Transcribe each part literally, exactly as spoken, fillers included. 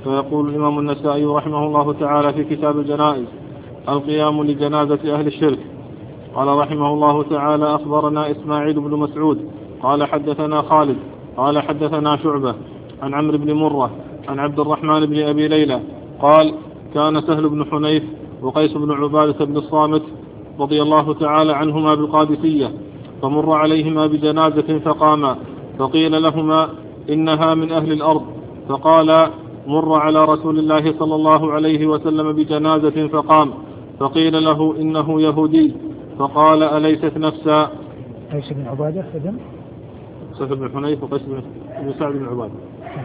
فيقول الإمام النسائي رحمه الله تعالى في كتاب الجنائز: القيام لجنازة أهل الشرك. قال رحمه الله تعالى: أخبرنا إسماعيل بن مسعود قال حدثنا خالد قال حدثنا شعبة عن عمرو بن مرة عن عبد الرحمن بن أبي ليلى قال: كان سهل بن حنيف وقيس بن عبادة بن الصامت رضي الله تعالى عنهما بالقادسية، فمر عليهما بجنازة فقاما، فقيل لهما: إنها من أهل الأرض. فقال: مر على رسول الله صلى الله عليه وسلم بجنازة فقام، فقيل له: إنه يهودي. فقال: أليست نفسا؟ قيس بن عبادة ابن سهل بن حنيف وقيس بن سعد بن عبادة.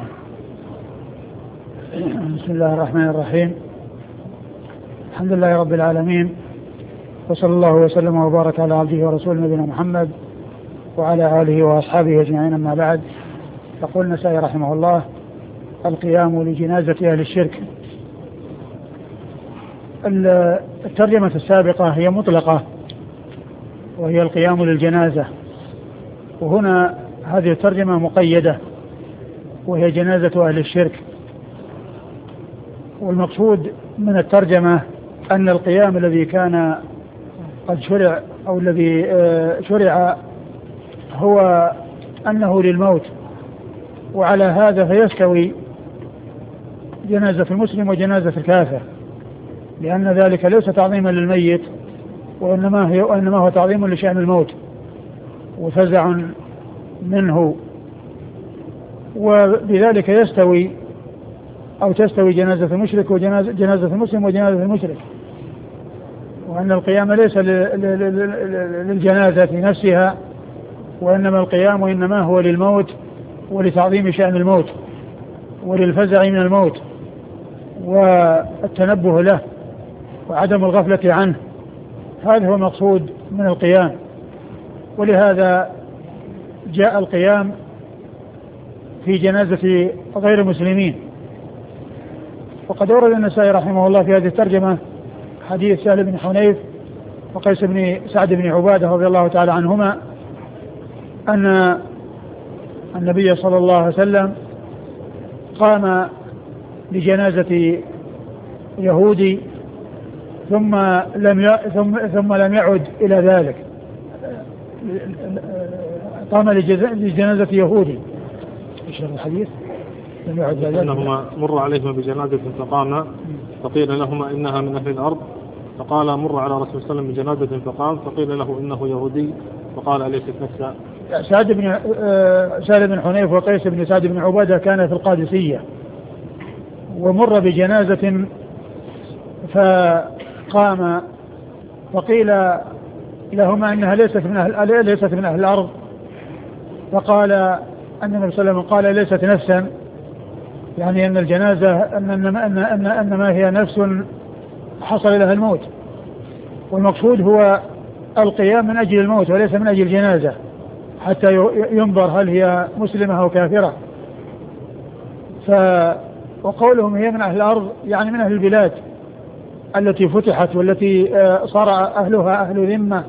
بسم الله الرحمن الرحيم. الحمد لله رب العالمين، وصلى الله وسلم وبارك على عبده ورسوله نبينا محمد وعلى آله وأصحابه أجمعين، أما بعد. يقول النسائي رحمه الله: القيام لجنازة أهل الشرك. الترجمة السابقة هي مطلقة وهي القيام للجنازة، وهنا هذه الترجمة مقيدة وهي جنازة أهل الشرك. والمقصود من الترجمة أن القيام الذي كان قد شرع أو الذي شرع هو أنه للموت، وعلى هذا فيستوي جنازة المسلم وجنازة الكافر، لأن ذلك ليس تعظيما للميت، وإنما هي وإنما هو تعظيم لشأن الموت وفزع منه، وبذلك يستوي أو تستوي جنازة المشرك وجنازة جنازة المسلم وجنازة المشرك، وأن القيام ليس للجنازة في نفسها، وإنما القيام وإنما هو للموت ولتعظيم شأن الموت وللفزع من الموت والتنبه له وعدم الغفلة عنه. هذا هو المقصود من القيام، ولهذا جاء القيام في جنازة غير المسلمين. وقد أورد النسائي رحمه الله في هذه الترجمة حديث سهل بن حنيف وقيس بن سعد بن عبادة رضي الله تعالى عنهما أن النبي صلى الله عليه وسلم قام لجنازة يهودي ثم لم ثم ثم لم يعد إلى ذلك. قام لجنازة يهودي. ايش الحديث؟ لم يعد إلى ذلك. انهما مر عليهما بجنازة فقام، فقيل لهما: إنها من أهل الأرض. فقال: مر على رسول الله صلى الله عليه وسلم بجنازة فقام، فقيل له: إنه يهودي. فقال: أليست نفسا؟ سعد بن سعد بن حنيف وقيس بن سعد بن عبادة كان في القادسية، ومر بجنازة فقام، فقيل لهما إنها ليست من أهل ليست من أهل الأرض. فقال أن النبي صلى الله عليه وسلم قال: ليست نفسا، يعني أن الجنازة أن أن أن أن, أن ما هي نفس حصل لها الموت، والمقصود هو القيام من أجل الموت وليس من أجل الجنازة، حتى ينظر هل هي مسلمة أو كافرة. ف وقولهم هي من أهل الأرض يعني من أهل البلاد التي فتحت والتي صار أهلها أهل ذمة،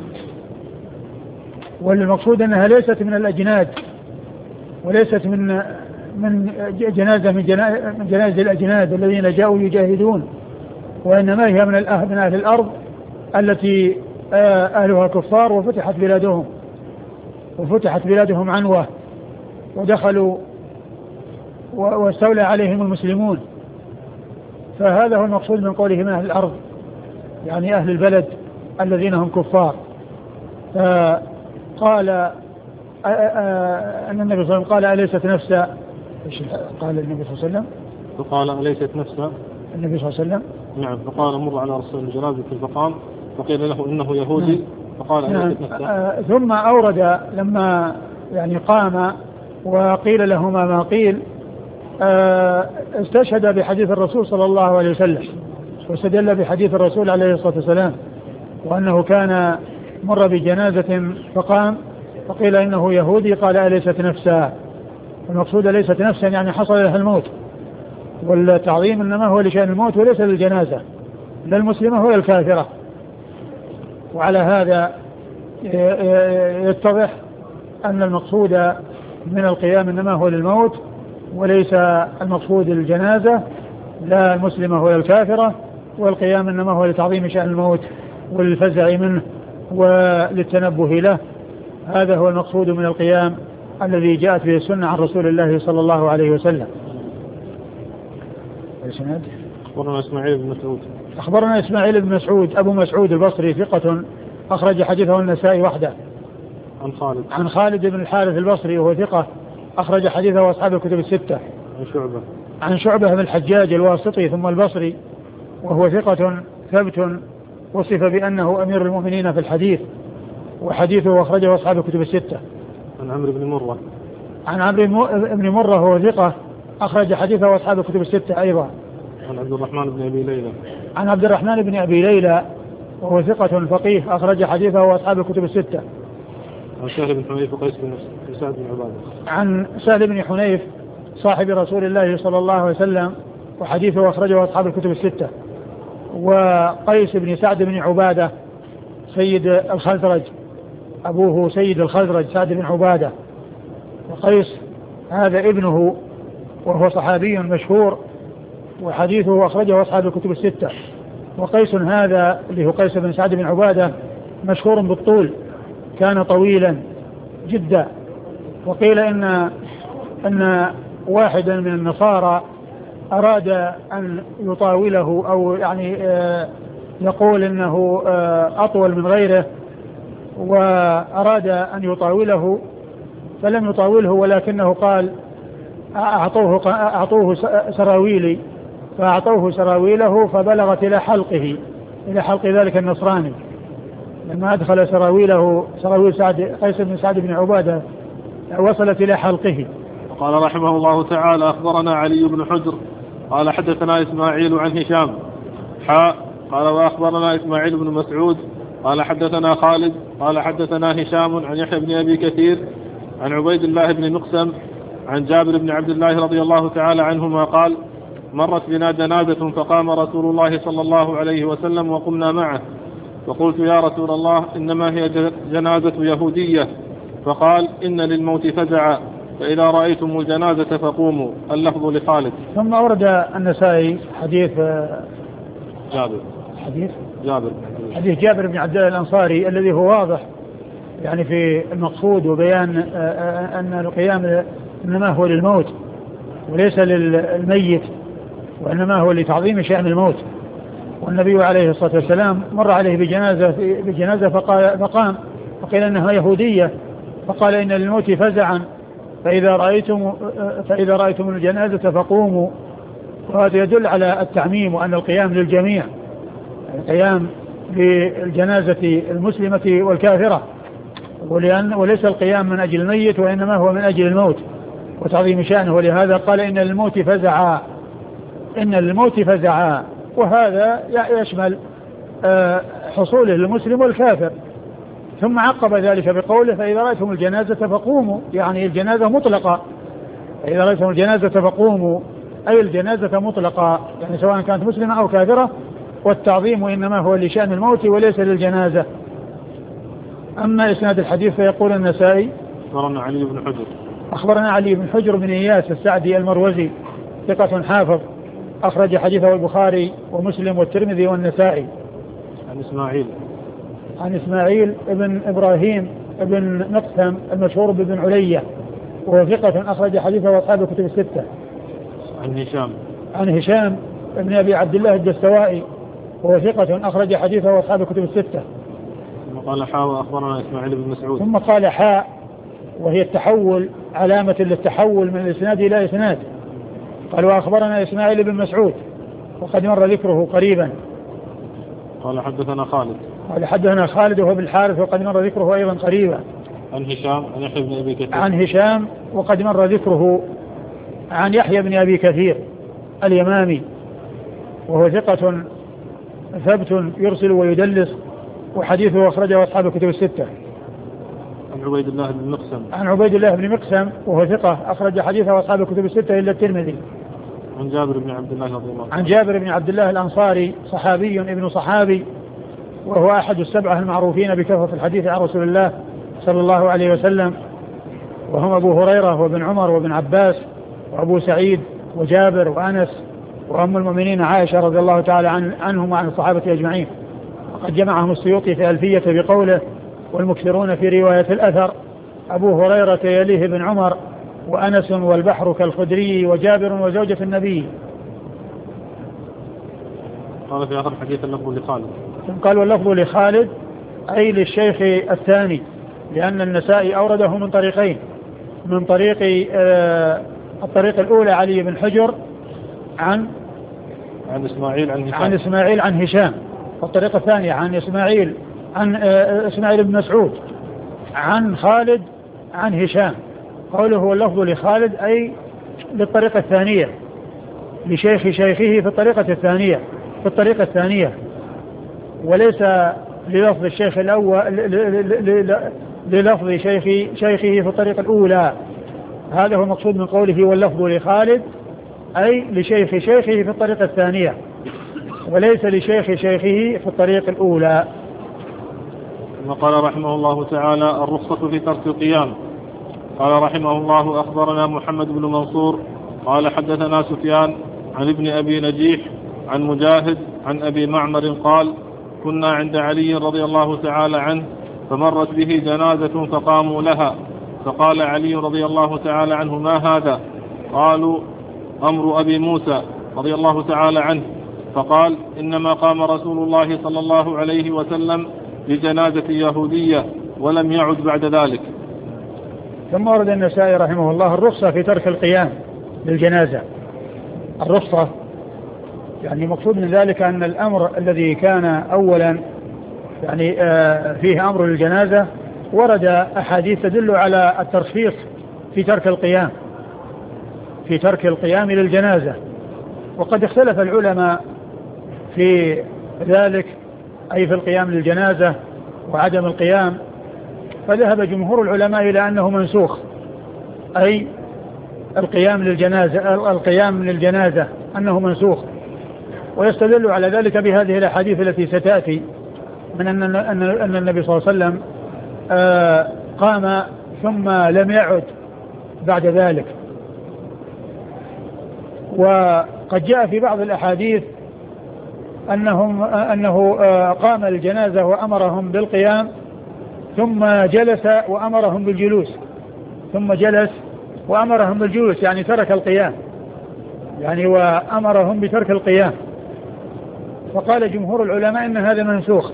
والمقصود أنها ليست من الأجناد وليست من من جنازة من جنازة الأجناد الذين جاءوا يجاهدون، وإنما هي من الأهل من أهل الأرض التي أهلها كفار وفتحت بلادهم وفتحت بلادهم عنوة ودخلوا واستولى عليهم المسلمون. فهذا هو المقصود من قوله من أهل الأرض، يعني أهل البلد الذين هم كفار. فقال أن النبي صلى الله عليه وسلم قال: أليست نفسا؟ قال النبي صلى الله عليه وسلم فقال: أليست نفسا؟ النبي صلى الله عليه وسلم نعم. فقال: مر على رسول الله جنازة فقام، فقيل له: إنه يهودي. نعم. فقال: أليست نفسا؟ نعم. ثم أورد لما يعني قام وقيل لهما ما قيل، استشهد بحديث الرسول صلى الله عليه وسلم واستدل بحديث الرسول عليه الصلاة والسلام، وأنه كان مر بجنازة فقام فقيل إنه يهودي، قال: أليست نفسا؟ المقصود ليست نفسا يعني حصل لها الموت، والتعظيم إنما هو لشأن الموت وليس للجنازة لا المسلمة ولا الكافرة. وعلى هذا يتضح أن المقصود من القيام إنما هو للموت وليس المقصود الجنازة لا المسلمة ولا الكافرة، والقيام إنما هو لتعظيم شأن الموت والفزع منه وللتنبه له. هذا هو المقصود من القيام الذي جاءت به السنة عن رسول الله صلى الله عليه وسلم. أخبرنا إسماعيل بن مسعود أخبرنا إسماعيل بن مسعود أبو مسعود البصري ثقة أخرج حديثه النسائي وحده. عن خالد عن خالد بن الحارث البصري وهو ثقة أخرج حديثه أصحاب الكتب الستة. عن شعبة عن شعبة بن الحجاج الواسطي ثم البصري وهو ثقة ثبت وصف بأنه أمير المؤمنين في الحديث، وحديثه أخرجه أصحاب الكتب الستة. عن عمرو بن مرة عن عمرو بن مرة وهو ثقة أخرج حديثه أصحاب الكتب الستة أيضا. عن عبد الرحمن بن أبي ليلى عن عبد الرحمن بن أبي ليلى وهو ثقة فقيه أخرج حديثه أصحاب الكتب الستة. عن سهل بن حنيف وقيس بن سعد بن عبادة عن سهل بن حنيف صاحب رسول الله صلى الله عليه وسلم وحديثه أخرجه أصحاب الكتب الستة. وقيس بن سعد بن عبادة سيد الخزرج أبوه سيد الخزرج سعد بن عبادة، وقيس هذا ابنه وهو صحابي مشهور وحديثه أخرجه أصحاب الكتب الستة. وقيس هذا اللي هو قيس بن سعد بن عبادة مشهور بالطول، كان طويلا جدا. وقيل إن أن واحدا من النصارى أراد أن يطاوله أو يعني يقول إنه أطول من غيره، وأراد أن يطاوله فلم يطاوله، ولكنه قال أعطوه, أعطوه سراويلي، فأعطوه سراويله فبلغت إلى حلقه إلى حلق ذلك النصراني لما أدخل سراويله سراويل سعد قيس بن سعد بن عبادة وصلت إلى حلقه. قال رحمه الله تعالى أخبرنا علي بن حجر قال حدثنا إسماعيل عن هشام حاء قال وأخبرنا إسماعيل بن مسعود قال حدثنا خالد قال حدثنا هشام عن يحيى بن أبي كثير عن عبيد الله بن مقسم عن جابر بن عبد الله رضي الله تعالى عنهما قال مرت بنا جنازة فقام رسول الله صلى الله عليه وسلم وقمنا معه، فقلت يا رسول الله إنما هي جنازة يهودية، فقال إن للموت فزعا فإذا رأيتم الجنازة فقوموا. اللفظ لخالد. ثم أورد النسائي حديث جابر حديث جابر حديث جابر بن عبد الله الأنصاري الذي هو واضح يعني في المقصود وبيان أن القيام إنما هو للموت وليس للميت، وإنما هو لتعظيم شأن الموت. والنبي عليه الصلاة والسلام مر عليه بجنازة بجنازة فقال فقام فقيل إنها يهودية، فقال إن للموت فزعا فإذا رأيتم فإذا رأيتم الجنازة فقوموا. وهذا يدل على التعميم وأن القيام للجميع، القيام بالجنازة المسلمة والكافرة، ولأن وليس القيام من أجل الميت وإنما هو من أجل الموت وتعظيم شأنه. ولهذا قال إن للموت فزعا إن للموت فزعا، وهذا يشمل حصوله للمسلم والكافر. ثم عقب ذلك بقوله فإذا رأيتم الجنازة فقوموا، يعني الجنازة مطلقة، فإذا رأيتم الجنازة فقوموا أي الجنازة مطلقة، يعني سواء كانت مسلمة أو كافرة، والتعظيم إنما هو لشأن الموت وليس للجنازة. أما إسناد الحديث فيقول النسائي أخبرنا علي بن حجر أخبرنا علي بن حجر بن إياس السعدي المروزي ثقة حافظ أخرج حديثه البخاري ومسلم والترمذي والنسائي. عن إسماعيل عن إسماعيل ابن إبراهيم ابن مقسم المشهور بابن علية وهو ثقة أخرج حديثه وأصحاب الكتب الستة. عن هشام عن هشام ابن أبي عبد الله الدستوائي وهو ثقة أخرج حديثه وأصحاب الكتب الستة. ثم قال حاء وأخبرنا إسماعيل بن مسعود ثم قال حاء وهي التحول علامة للتحول من الإسناد إلى إسناد. قال وأخبرنا إسماعيل بن مسعود وقد مر ذكره قريبا. قال حدثنا خالد قال حدثنا خالد وهو بالحارث وقد مر ذكره أيضا قريبا. عن هشام عن يحيى بن أبي كثير عن هشام وقد مر ذكره عن يحيى بن أبي كثير اليمامي وهو ثقة ثبت يرسل ويدلس وحديثه أخرجه أصحاب الكتب الستة. عن عبيد الله بن مقسم عن عبيد الله بن مقسم وهو ثقة أخرج حديثه أصحاب الكتب الستة إلا الترمذي. عن جابر بن عبد الله رضي الله عنه عن جابر بن عبد الله الأنصاري صحابي ابن صحابي وهو أحد السبعة المعروفين بكثرة الحديث عن رسول الله صلى الله عليه وسلم، وهم أبو هريرة وابن عمر وابن عباس وأبو سعيد وجابر وأنس وأم المؤمنين عائشة رضي الله تعالى عن عنهم وعن الصحابة أجمعين. وقد جمعهم السيوطي في ألفية بقوله: والمكثرون في رواية الأثر أبو هريرة يليه بن عمر وأنس والبحر كالخدري وجابر وزوجة النبي. قال في آخر حديث اللفظ لخالد. قال واللفظ لخالد أي للشيخ الثاني، لأن النسائي أورده من طريقين: من طريق آه الطريق الأولى علي بن حجر عن عن إسماعيل عن هشام عن إسماعيل عن هشام، والطريقة الثانية عن إسماعيل عن آه إسماعيل بن مسعود عن خالد عن هشام. قوله هو اللفظ لخالد أي للطريقة الثانية، لشيخ شيخه في الطريقة الثانية في الطريقة الثانية وليس للفظ الشيخ الأول للفظ شيخ شيخه في الطريقة الأولى. هذا هو المقصود من قوله واللفظ لخالد أي لشيخ شيخه في الطريقة الثانية وليس لشيخ شيخه في الطريقة الأولى. وقال رحمه الله تعالى: الرخصة في ترك القيام. قال رحمه الله: أخبرنا محمد بن منصور قال حدثنا سفيان عن ابن أبي نجيح عن مجاهد عن أبي معمر قال: كنا عند علي رضي الله تعالى عنه فمرت به جنازة فقاموا لها، فقال علي رضي الله تعالى عنه: ما هذا؟ قالوا: أمر أبي موسى رضي الله تعالى عنه. فقال: إنما قام رسول الله صلى الله عليه وسلم لجنازة يهودية ولم يعد بعد ذلك. ثم ورد النسائي رحمه الله الرخصة في ترك القيام للجنازة. الرخصة يعني مقصود من ذلك أن الأمر الذي كان أولا يعني فيه أمر للجنازة ورد أحاديث تدل على الترخيص في ترك القيام في ترك القيام للجنازة. وقد اختلف العلماء في ذلك أي في القيام للجنازة وعدم القيام، فذهب جمهور العلماء إلى أنه منسوخ، أي القيام للجنازة القيام للجنازة أنه منسوخ. ويستدل على ذلك بهذه الأحاديث التي ستأتي من أن أن النبي صلى الله عليه وسلم قام ثم لم يعد بعد ذلك. وقد جاء في بعض الأحاديث أنهم أنه قام الجنازة وأمرهم بالقيام ثم جلس وأمرهم بالجلوس ثم جلس وأمرهم بالجلوس يعني ترك القيام، يعني وأمرهم بترك القيام. فقال جمهور العلماء إن هذا منسوخ.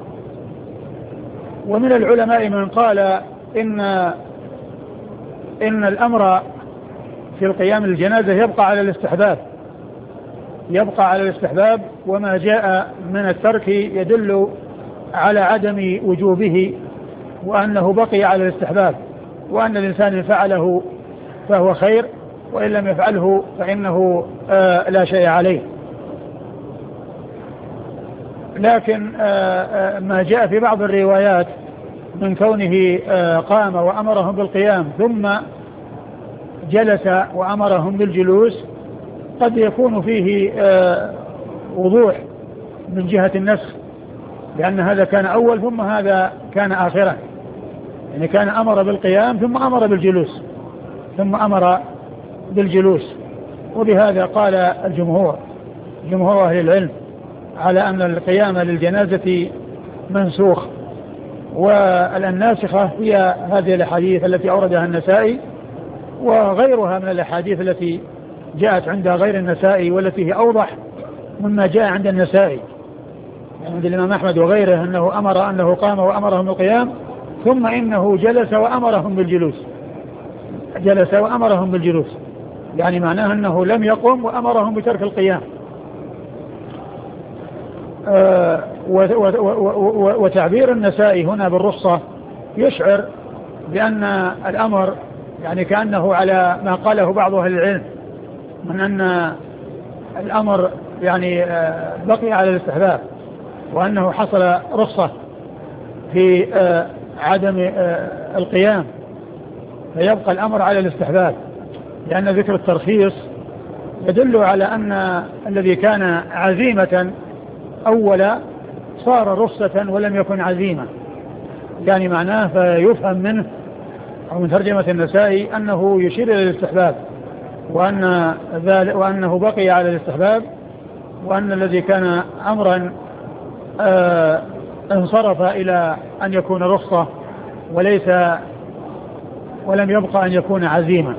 ومن العلماء من قال إن إن الأمر في القيام للجنازة يبقى على الاستحباب يبقى على الاستحباب وما جاء من الترك يدل على عدم وجوبه وأنه بقي على الاستحباب، وأن الإنسان إن فعله فهو خير وإن لم يفعله فإنه آه لا شيء عليه. لكن آه آه ما جاء في بعض الروايات من كونه آه قام وأمرهم بالقيام ثم جلس وأمرهم بالجلوس قد يكون فيه آه وضوح من جهة النسخ، لأن هذا كان أول ثم هذا كان آخرا، يعني كان أمر بالقيام ثم أمر بالجلوس ثم أمر بالجلوس. وبهذا قال الجمهور جمهور أهل العلم على أن القيام للجنازة منسوخ. والناسخة هي هذه الأحاديث التي أوردها النسائي وغيرها من الأحاديث التي جاءت عند غير النسائي والتي هي أوضح مما جاء عند النسائي، يعني عند الإمام أحمد وغيره أنه أمر أنه قام وأمرهم بالقيام ثم إنه جلس وأمرهم بالجلوس جلس وأمرهم بالجلوس يعني معناه أنه لم يقم وأمرهم بترك القيام. آه وتعبير النسائي هنا بالرخصة يشعر بأن الأمر يعني كأنه على ما قاله بعض أهل العلم من أن الأمر يعني آه بقي على الاستحباب وأنه حصل رخصة في آه عدم آه القيام، فيبقى الأمر على الاستحباب، لأن ذكر الترخيص يدل على أن الذي كان عزيمة أولا صار رخصة ولم يكن عزيمة، يعني معناه فيفهم منه أو من ترجمة النسائي أنه يشير إلى الاستحباب وأن ذلك وأنه بقي على الاستحباب، وأن الذي كان أمرا آه انصرف إلى أن يكون رخصة وليس ولم يبقى أن يكون عزيما.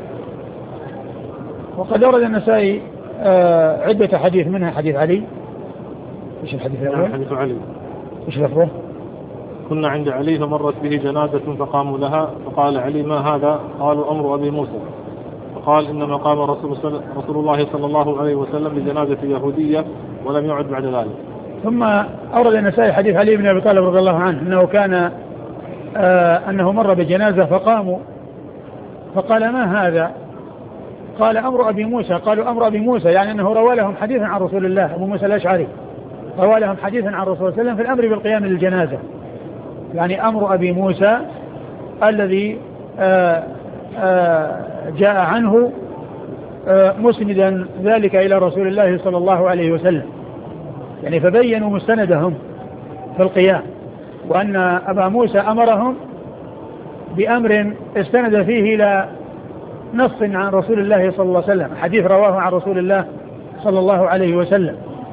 وقد أورد النسائي آه عدة حديث، منها حديث علي. إيش الحديث الأول؟ حديث علي. إيش لفظه؟ كنا عند علي فمرت به جنازة فقاموا لها فقال علي ما هذا؟ قالوا أمر أبي موسى. فقال إنما قام رسول, رسول الله صلى الله عليه وسلم بجنازة يهودية ولم يعد بعد ذلك. ثم أورد النسائي حديث علي بن أبي طالب رضي الله عنه أنه كان آه أنه مر بجنازة فقاموا فقال ما هذا؟ قال أمر أبي موسى. قالوا أمر أبي موسى يعني أنه روى لهم حديثا عن رسول الله، أبو موسى الأشعري روى لهم حديثا عن رسول الله صلى الله عليه وسلم في الأمر بالقيام للجنازة، يعني أمر أبي موسى الذي آآ آآ جاء عنه مسندا ذلك إلى رسول الله صلى الله عليه وسلم، يعني فبينوا مستندهم في القيام، وأن أبا موسى أمرهم بأمر استند فيه إلى نص عن رسول الله صلى الله عليه وسلم، حديث رواه عن رسول الله صلى الله عليه وسلم.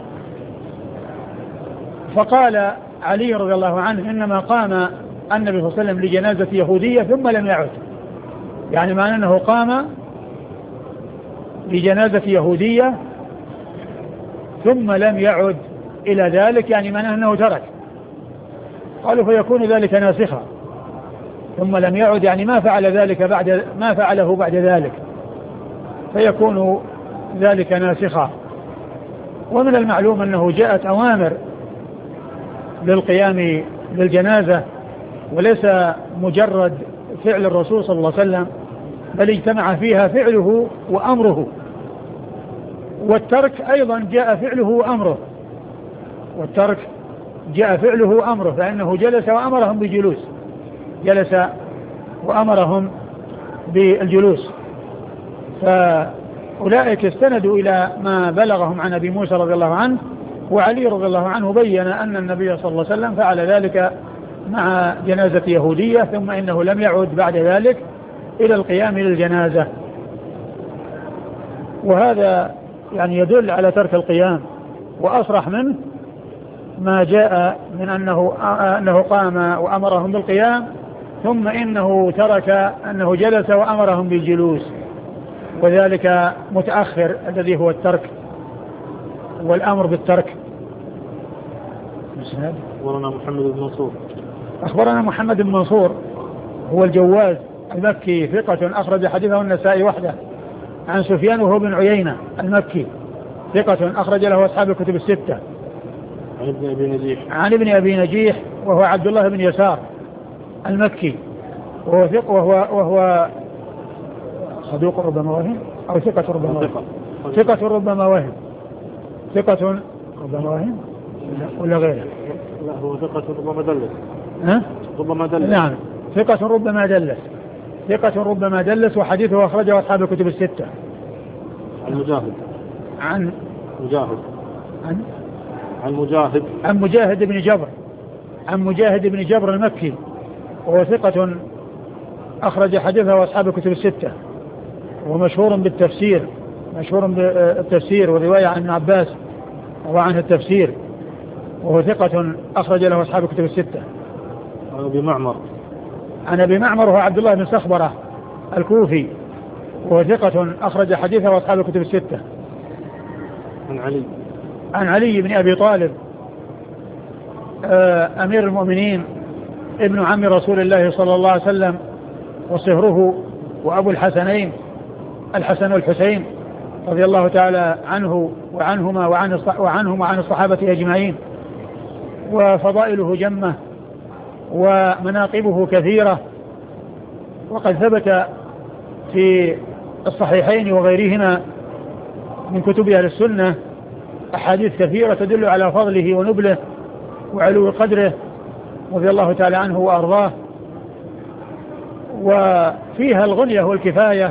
فقال علي رضي الله عنه إنما قام النبي صلى الله عليه وسلم لجنازة يهودية ثم لم يعد، يعني معنى أنه قام لجنازة يهودية ثم لم يعد إلى ذلك، يعني معنى أنه ترك. قالوا فيكون ذلك ناسخا، ثم لم يعد يعني ما فعل ذلك بعد ما فعله بعد ذلك، فيكون ذلك ناسخا. ومن المعلوم أنه جاءت أوامر للقيام للجنازة وليس مجرد فعل الرسول صلى الله عليه وسلم، بل اجتمع فيها فعله وأمره، والترك أيضا جاء فعله وأمره، والترك جاء فعله وأمره، فإنه جلس وأمرهم بالجلوس، جلس وأمرهم بالجلوس. فأولئك استندوا إلى ما بلغهم عن أبي موسى رضي الله عنه، وعلي رضي الله عنه بين أن النبي صلى الله عليه وسلم فعل ذلك مع جنازة يهودية، ثم إنه لم يعد بعد ذلك إلى القيام للجنازة. وهذا يعني يدل على ترك القيام، وأصرح منه ما جاء من أنه, أنه قام وأمرهم بالقيام ثم إنه ترك أنه جلس وأمرهم بالجلوس، وذلك متأخر الذي هو الترك والأمر بالترك. أخبرنا محمد بن منصور. أخبرنا محمد بن منصور هو الجواز المكي ثقة أخرج حديثه النسائي وحده، عن سفيان وهو بن عيينة المكي ثقة أخرج له أصحاب الكتب الستة. عن ابن أبي نجيح. عن ابن أبي نجيح وهو عبد الله بن يسار المكي، وهو ثقة وهو, وهو صدوق ربما وهم أو ثقة ربما وهم، ثقة ربما وهم، ثقة ربما وهم ولا غيره؟ لا هو ثقة ربما دلس. ها؟ ربما دلس. نعم ثقة ربما دلس، ثقة ربما دلس، وحديثه أخرجه أصحاب الكتب الستة. عن مجاهد. عن مجاهد. عن عن مجاهد. عن مجاهد بن جبر، عن مجاهد بن جبر المكي، وهو ثقة أخرج حديثه أصحاب الكتب الستة، ومشهور بالتفسير، مشهور بالتفسير والرواية عن ابن عباس وعن التفسير، وهو ثقة أخرج له أصحاب الكتب الستة. عن أبي معمر. عن أبي معمر وهو عبد الله بن صخبرة الكوفي، وهو ثقة أخرج حديثه أصحاب الكتب الستة. عن علي. عن علي بن أبي طالب أمير المؤمنين ابن عم رسول الله صلى الله عليه وسلم، وصهره وأبو الحسنين الحسن والحسين رضي الله تعالى عنه وعنهما وعن وعنهم وعن الصحابة أجمعين، وفضائله جمة ومناقبه كثيرة، وقد ثبت في الصحيحين وغيرهما من كتب أهل السنة أحاديث كثيرة تدل على فضله ونبله وعلو قدره رضي الله تعالى عنه وأرضاه، وفيها الغنية والكفاية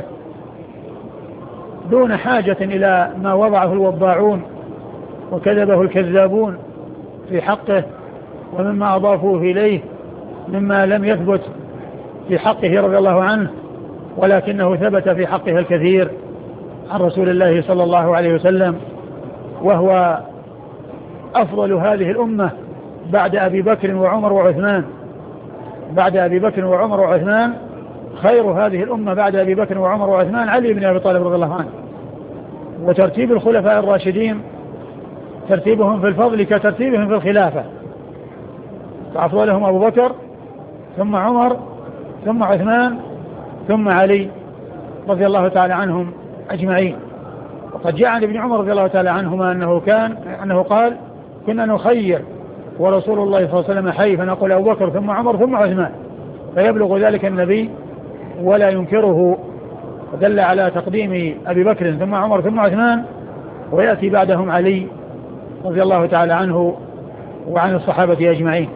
دون حاجة إلى ما وضعه الوضاعون وكذبه الكذابون في حقه، ومما أضافوه إليه مما لم يثبت في حقه رضي الله عنه، ولكنه ثبت في حقه الكثير عن رسول الله صلى الله عليه وسلم، وهو أفضل هذه الأمة بعد أبي بكر وعمر وعثمان، بعد أبي بكر وعمر وعثمان خير هذه الأمة بعد أبي بكر وعمر وعثمان علي بن أبي طالب رضي الله عنه. وترتيب الخلفاء الراشدين ترتيبهم في الفضل كترتيبهم في الخلافة، فأفضلهم أبو بكر ثم عمر ثم عثمان ثم علي رضي الله تعالى عنهم أجمعين. وقد جاء عن ابن عمر رضي الله تعالى عنهما أنه كان أنه قال كنا نخير ورسول الله صلى الله عليه وسلم حي فنقول أبو بكر ثم عمر ثم عثمان، فيبلغ ذلك النبي ولا ينكره، فدل على تقديم أبي بكر ثم عمر ثم عثمان، ويأتي بعدهم علي رضي الله تعالى عنه وعن الصحابة أجمعين.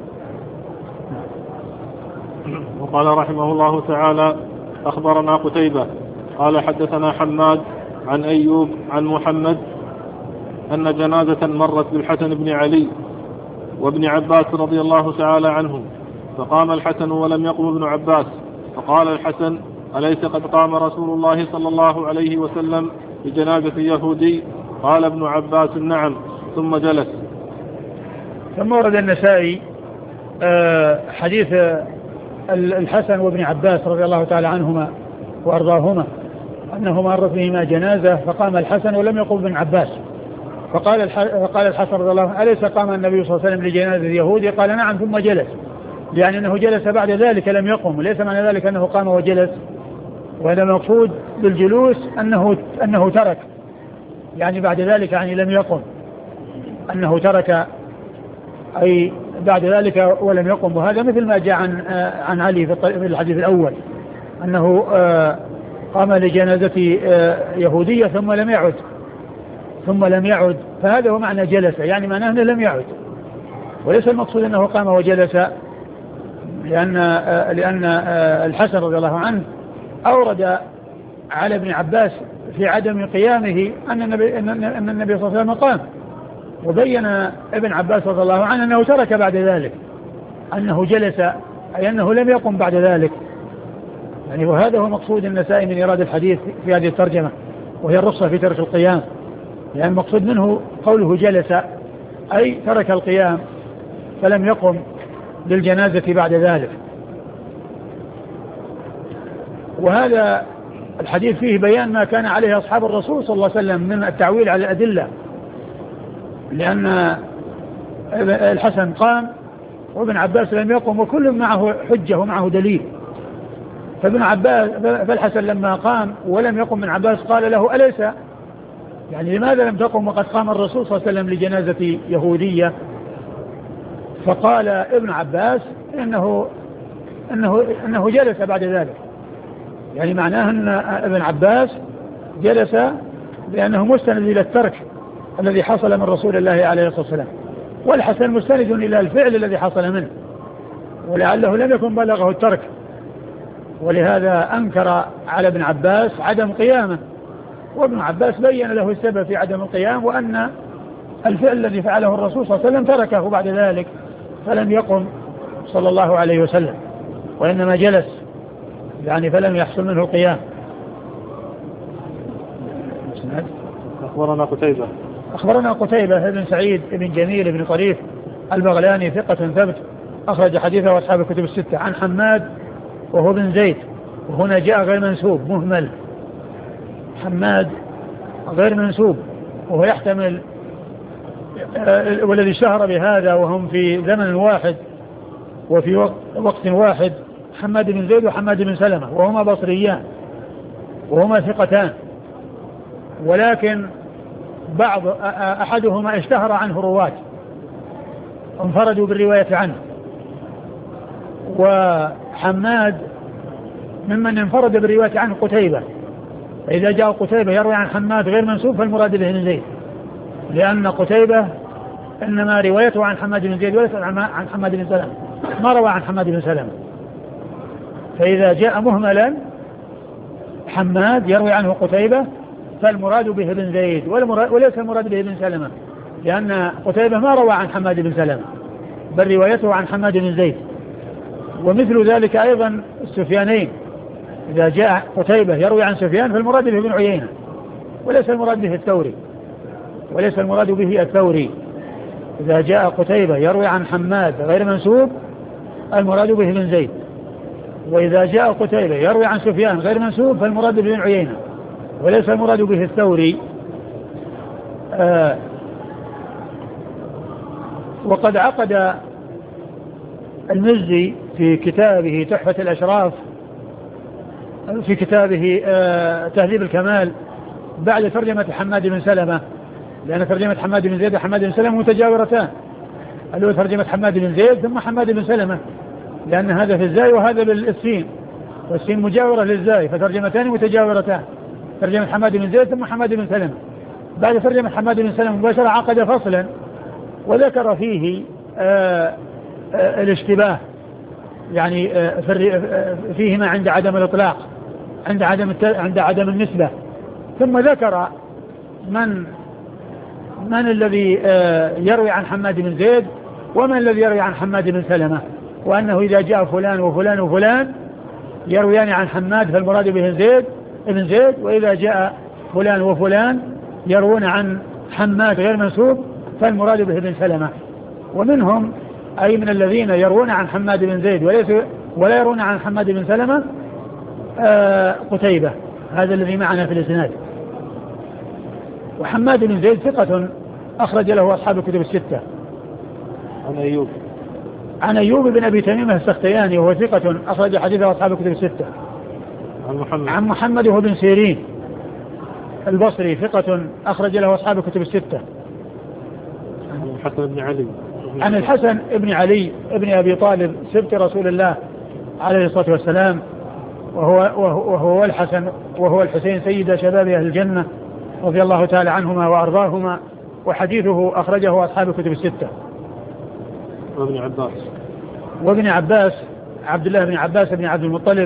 وقال رحمه الله تعالى أخبرنا قتيبة قال حدثنا حماد عن أيوب عن محمد أن جنازة مرت بالحسن بن علي وابن عباس رضي الله تعالى عنهم، فقام الحسن ولم يقم ابن عباس، فقال الحسن أليس قد قام رسول الله صلى الله عليه وسلم بجنازة يهودي؟ قال ابن عباس نعم، ثم جلس. ثم ورد النسائي حديث الحسن وابن عباس رضي الله تعالى عنهما وأرضاهما أنه مرت بهما جنازة فقام الحسن ولم يقم ابن عباس، فقال فقال الحسن رضي الله عنه أليس قام النبي صلى الله عليه وسلم لجنازة يهودي؟ قال نعم، ثم جلس، يعني أنه جلس بعد ذلك لم يقم، ليس معنى ذلك أنه قام وجلس، وهذا المقصود بالجلوس أنه أنه ترك، يعني بعد ذلك يعني لم يقم، أنه ترك أي بعد ذلك ولم يقم. وهذا مثل ما جاء عن عن علي في الحديث الأول أنه قام لجنازة يهودية ثم لم يعد ثم لم يعد فهذا هو معنى جلس، يعني معناه أنه لم يعد، وليس المقصود أنه قام وجلس، لأن لأن الحسن رضي الله عنه أورد على ابن عباس في عدم قيامه أن النبي أن النبي صلى الله عليه وسلم قام، وبين ابن عباس رضي الله عنه أنه ترك بعد ذلك، أنه جلس أي أنه لم يقم بعد ذلك، يعني وهذا هو مقصود النسائي من إيراد الحديث في هذه الترجمة، وهي الرخصة في ترك القيام، يعني المقصود منه قوله جلس أي ترك القيام فلم يقم للجنازة بعد ذلك. وهذا الحديث فيه بيان ما كان عليه أصحاب الرسول صلى الله عليه وسلم من التعويل على الأدلة، لأن الحسن قام وابن عباس لم يقم وكل معه حجة ومعه دليل، فابن عباس فالحسن لما قام ولم يقم ابن عباس قال له أليس يعني لماذا لم تقم وقد قام الرسول صلى الله عليه وسلم لجنازة يهودية؟ فقال ابن عباس إنه إنه إنه جلس بعد ذلك، يعني معناه أن ابن عباس جلس لأنه مستند إلى الترك الذي حصل من رسول الله عليه الصلاة والسلام، والحسن مستند إلى الفعل الذي حصل منه، ولعله لم يكن بلغه الترك، ولهذا أنكر على ابن عباس عدم قيامه، وابن عباس بين له السبب في عدم القيام، وأن الفعل الذي فعله الرسول صلى الله عليه وسلم تركه بعد ذلك فلم يقم صلى الله عليه وسلم، وإنما جلس يعني فلم يحصل منه القيام. أخبرنا قتيبة أخبرنا قتيبة بن سعيد بن جميل بن طريف البغلاني ثقة ثبت أخرج حديثه أصحاب الكتب الستة، عن حماد وهو بن زيد، وهنا جاء غير منسوب مهمل، حماد غير منسوب، وهو يحتمل والذي شهر بهذا وهم في زمن واحد وفي وقت واحد حماد بن زيد وحماد بن سلمة، وهما بصريان وهما ثقتان، ولكن بعض أحدهما اشتهر عنه رواة انفردوا بالرواية عنه، وحماد ممن انفرد بالرواية عنه قتيبة، فإذا جاء قتيبة يروي عن حماد غير منسوب فالمراد به بن زيد، لأن قتيبة إنما روايته عن حماد بن زيد وليس عن حماد بن سلمة، ما روى عن حماد بن سلمة، فإذا جاء مهملا حماد يروي عنه قتيبة فالمراد به بن زيد وليس المراد به بن سلمة، لأن قتيبة ما روى عن حماد بن سلمة بل روايته عن حماد بن زيد. ومثل ذلك أيضا السفيانين، إذا جاء قتيبة يروي عن سفيان فالمراد به بن عيينة، وليس المراد به الثوري وليس المراد به الثوري. إذا جاء قتيبة يروي عن حماد غير منسوب المراد به بن زيد، وإذا جاء قتيبة يروي عن سفيان غير منسوب فالمراد به بن عيينة وليس المراد به الثوري. آه وقد عقد المزي في كتابه تحفة الأشراف في كتابه آه تهذيب الكمال بعد ترجمة حماد بن سلمة، لأن ترجمة حماد بن زيد وحماد بن سلمة متجاورتان، الأولى ترجمة حماد بن زيد ثم حماد بن سلمة، لأن هذا في الزاي وهذا بالسين، والسين مجاورة للزاي فترجمتان متجاورتان، ترجمة حماد بن زيد ثم حماد بن سلمة. بعد ترجمة حماد بن سلمة مباشرة عقد فصلا وذكر فيه آآ آآ الاشتباه، يعني فيهما عند عدم الإطلاق، عند عدم عند عدم النسبة، ثم ذكر من من الذي يروي عن حماد بن زيد ومن الذي يروي عن حماد بن سلمة، وأنه إذا جاء فلان وفلان وفلان يرويان عن حماد فالمراد به زيد ابن زيد، وإذا جاء فلان وفلان يروون عن حماد غير منسوب فالمراد به ابن سلمة. ومنهم أي من الذين يروون عن حماد بن زيد وليس ولا يرون عن حماد بن سلمة آه قتيبة، هذا الذي معنا في الإسناد. وحماد بن زيد ثقة أخرج له أصحاب الكتب الستة. عن أيوب عن أيوب بن أبي تميمة السختياني وهو ثقة أخرج حديثه أصحاب الكتب الستة. عن محمد عن محمد وهو بن سيرين البصري ثقة أخرج له أصحاب الكتب الستة. عن الحسن بن علي عن الحسن بن علي بن أبي طالب سبط رسول الله عليه الصلاة والسلام، وهو, وهو, وهو الحسن وهو الحسين سيد شباب أهل الجنة رضي الله تعالى عنهما وأرضاهما، وحديثه أخرجه أصحاب الكتب الستة. وابن عباس وابن عباس عبد الله بن عباس بن عبد المطلب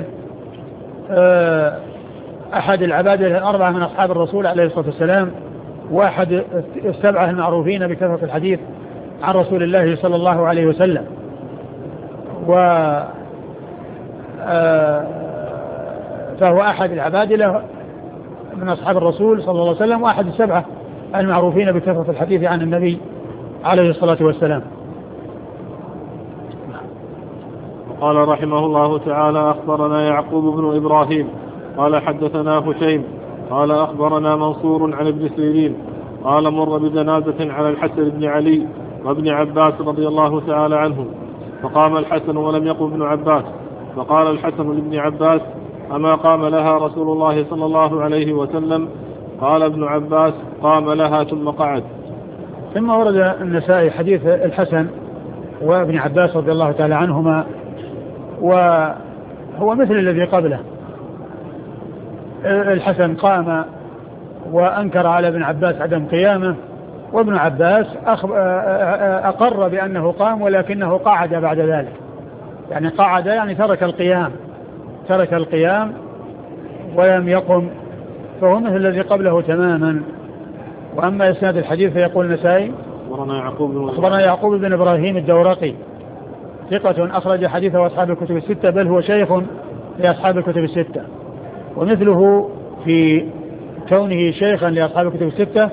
أحد العبادة الأربعة من أصحاب الرسول عليه الصلاة والسلام، واحد السبعة المعروفين بكثرة الحديث عن رسول الله صلى الله عليه وسلم، و فهو أحد العبادة من أصحاب الرسول صلى الله عليه وسلم، وأحد السبعة المعروفين بكثرة الحديث عن النبي عليه الصلاة والسلام. قال رحمه الله تعالى: أخبرنا يعقوب بن إبراهيم قال حدثنا هشيم قال أخبرنا منصور عن ابن سيرين قال مر بجنازة على الحسن بن علي وابن عباس رضي الله تعالى عنهم، فقام الحسن ولم يقم ابن عباس، فقال الحسن لابن عباس: أما قام لها رسول الله صلى الله عليه وسلم؟ قال ابن عباس: قام لها ثم قعد. ثم ورد النسائي حديث الحسن وابن عباس رضي الله تعالى عنهما، وهو مثل الذي قبله. الحسن قام وأنكر على ابن عباس عدم قيامه، وابن عباس أقر بأنه قام ولكنه قعد بعد ذلك، يعني قعد يعني ترك القيام ترك القيام ولم يقم، فهو مثل الذي قبله تماما. وأما إسناد الحديث فيقول النسائي: أخبرنا يعقوب أخبرنا يعقوب بن إبراهيم الدورقي ثقة أخرج حديثه أصحاب الكتب الستة، بل هو شيخ لأصحاب الكتب الستة، ومثله في كونه شيخا لأصحاب الكتب الستة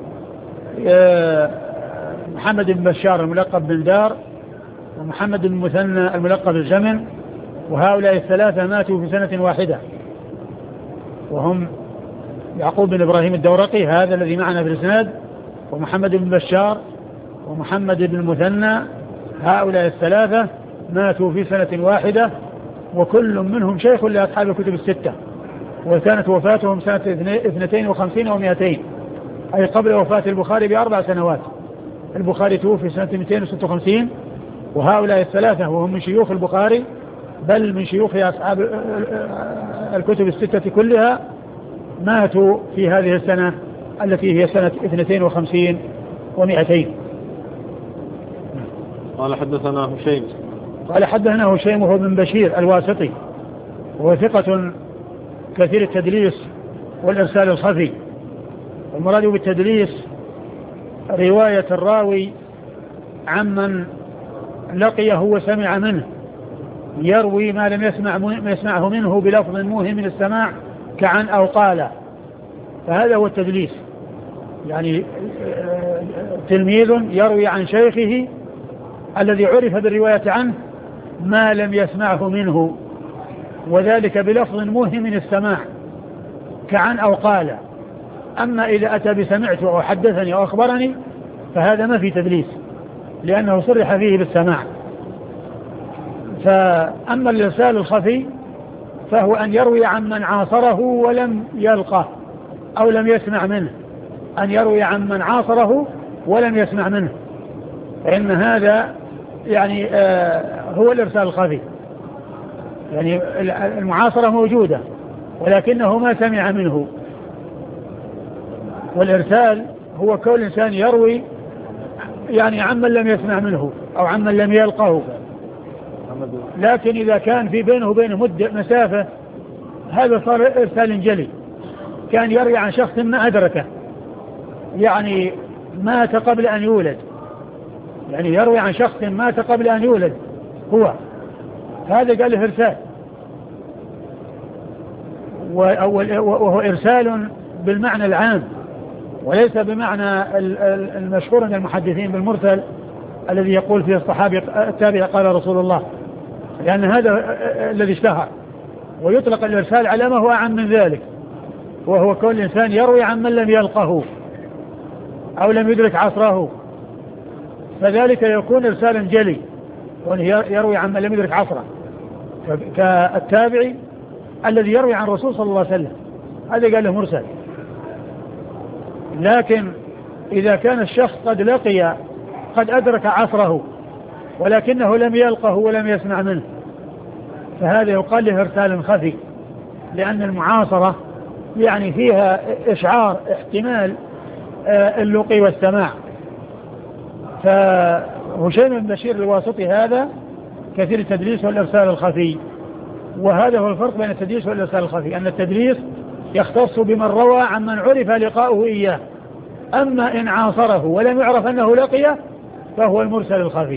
محمد بن بشار الملقب بالدار، ومحمد بن مثنى الملقب بالجمن، وهؤلاء الثلاثة ماتوا في سنة واحدة، وهم يعقوب بن إبراهيم الدورقي هذا الذي معنا في الإسناد، ومحمد بن بشار، ومحمد بن المثنى، هؤلاء الثلاثة ماتوا في سنة واحدة، وكل منهم شيخ لأصحاب الكتب الستة، وكانت وفاتهم سنة اثنتين وخمسين ومئتين، أي قبل وفاة البخاري بأربع سنوات. البخاري توفي سنة مئتين وستة وخمسين، وهؤلاء الثلاثة وهم من شيوخ البخاري بل من شيوخ أصحاب الكتب الستة كلها ماتوا في هذه السنة التي هي سنة اثنتين وخمسين ومئتين. قال حدثنا هشيم قال حدثنا هشيم وهو بن بشير الواسطي، وهو ثقة كثير التدليس والإرسال الخفي. المراد بالتدليس رواية الراوي عمن لقيه وسمع منه، يروي ما لم يسمع يسمعه منه بلفظ موهم من السماع كعن أو قال، فهذا هو التدليس. يعني تلميذ يروي عن شيخه الذي عرف بالرواية عنه ما لم يسمعه منه، وذلك بلفظ موهم من السماع كعن أو قال. أما إذا أتى بسمعت أو حدثني أو أخبرني فهذا ما في تدليس، لأنه صرح فيه بالسماع. فأما الإرسال الخفي فهو أن يروي عن من عاصره ولم يلقه أو لم يسمع منه، أن يروي عن من عاصره ولم يسمع منه، فإن هذا يعني آه هو الإرسال الخفي. يعني المعاصرة موجودة ولكنه ما سمع منه. والإرسال هو كل إنسان يروي يعني عمن لم يسمع منه أو عمن لم يلقه، لكن إذا كان في بينه وبينه مدة مسافة هذا صار إرسال جلي. كان يروي عن شخص ما أدركه، يعني مات قبل أن يولد، يعني يروي عن شخص مات قبل أن يولد هو، هذا قال له إرسال. وهو إرسال بالمعنى العام وليس بمعنى المشهور عند المحدثين بالمرسل الذي يقول فيه الصحابي التابع قال رسول الله، لأن هذا الذي اشتهر. ويطلق الإرسال على ما هو أعم من ذلك، وهو كل إنسان يروي عن من لم يلقه أو لم يدرك عصره، فذلك يكون إرسالا جلي، يروي عن من لم يدرك عصره كالتابعي الذي يروي عن الرسول صلى الله عليه وسلم، هذا قال له مرسل. لكن إذا كان الشخص قد لقي قد أدرك عصره ولكنه لم يلقه ولم يسمع منه فهذا يقال له إرسال خفي، لأن المعاصرة يعني فيها إشعار احتمال اللقي والسماع. فهشيم بن بشير الواسطي هذا كثير التدليس والإرسال الخفي، وهذا هو الفرق بين التدليس والإرسال الخفي، أن التدليس يختص بمن روى عن من عرف لقاؤه إياه، أما إن عاصره ولم يعرف أنه لقيه فهو المرسل الخفي.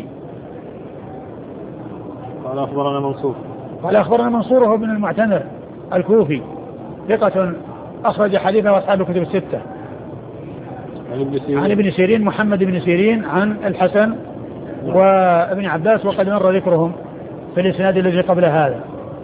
قال أخبرنا منصور قال أخبرنا منصور هو ابن المعتمر الكوفي ثقة أخرج حديثه أصحاب الكتب الستة. عن ابن سيرين, عن ابن سيرين محمد بن سيرين عن الحسن وابن عباس وقد مر ذكرهم في الإسناد الذي قبل هذا.